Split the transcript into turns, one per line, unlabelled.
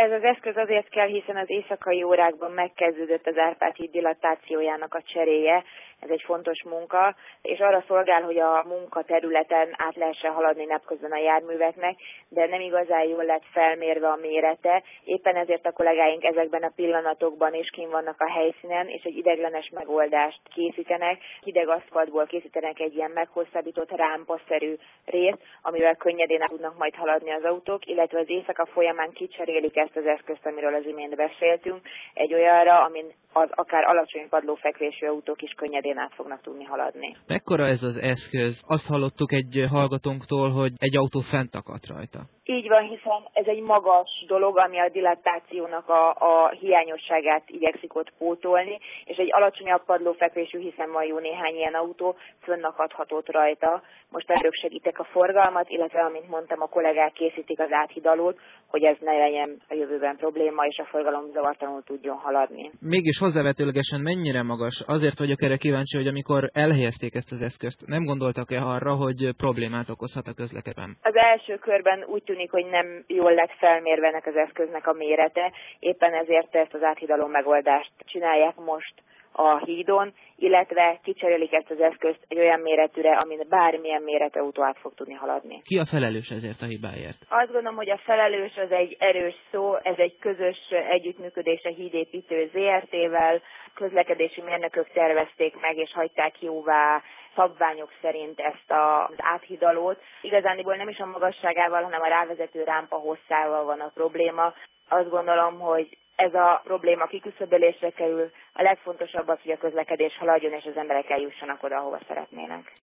Ez az eszköz azért kell, hiszen az éjszakai órákban megkezdődött az Árpád híd dilatációjának a cseréje, ez egy fontos munka, és arra szolgál, hogy a munkaterületen át lehessen haladni napközben a járműveknek, de nem igazán jól lett felmérve a mérete, éppen ezért a kollégáink ezekben a pillanatokban is kint vannak a helyszínen, és egy ideiglenes megoldást készítenek, hideg aszfaltból készítenek egy ilyen meghosszabbított rámpaszerű részt, amivel könnyedén tudnak majd haladni az autók, illetve az éjszaka folyamán kicserélik ezt az eszközt, amiről az imént beszéltünk, egy olyanra, amin az akár alacsony padlófekvésű autók is könnyedén át fognak tudni haladni.
Mekkora ez az eszköz? Azt hallottuk egy hallgatónktól, hogy egy autó fent akadt rajta.
Így van, hiszen ez egy magas dolog, ami a dilatációnak a hiányosságát igyekszik ott pótolni, és egy alacsonyabb padlófekvésű, hiszen van jó néhány ilyen autó, fönnakadhatott rajta. Most erők segítek a forgalmat, illetve, amint mondtam, a kollégák készítik az áthidalót, hogy ez ne legyen a jövőben probléma, és a forgalom zavartalanul tudjon haladni.
Mégis hozzávetőlegesen mennyire magas? Azért vagyok erre kíváncsi, hogy amikor elhelyezték ezt az eszközt, nem gondoltak-e arra, hogy problémát okozhat a közlekedésben?
Az első körben úgy tűnik, hogy nem jól lett felmérve ennek az eszköznek a mérete, éppen ezért ezt az áthidaló megoldást csinálják most a hídon, illetve kicserélik ezt az eszközt egy olyan méretűre, amin bármilyen méretű autó át fog tudni haladni.
Ki a felelős ezért a hibáért?
Azt gondolom, hogy a felelős az egy erős szó, ez egy közös együttműködés a Hídépítő ZRT-vel, közlekedési mérnökök tervezték meg és hagyták jóvá szabványok szerint ezt az áthidalót. Igazániból nem is a magasságával, hanem a rávezető rámpa hosszával van a probléma. Azt gondolom, hogy ez a probléma kiküszöbölésre kerül. A legfontosabb az, hogy a közlekedés haladjon, és az emberek eljussanak oda, ahova szeretnének.